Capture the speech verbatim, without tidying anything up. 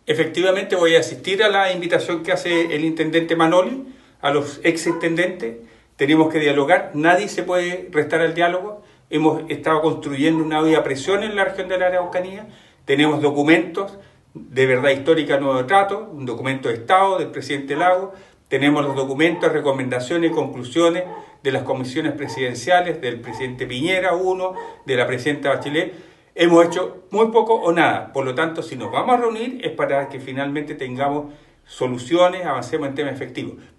Efectivamente voy a asistir a la invitación que hace el intendente Manoli, a los exintendentes. Tenemos que dialogar, nadie se puede restar al diálogo. Hemos estado construyendo una olla a presión en la región de la Araucanía. Tenemos documentos de verdad histórica nuevo trato, un documento de Estado del presidente Lagos. Tenemos los documentos, recomendaciones y conclusiones de las comisiones presidenciales, del presidente Piñera, uno, de la presidenta Bachelet. Hemos hecho muy poco o nada. Por lo tanto, si nos vamos a reunir es para que finalmente tengamos soluciones, avancemos en temas efectivos.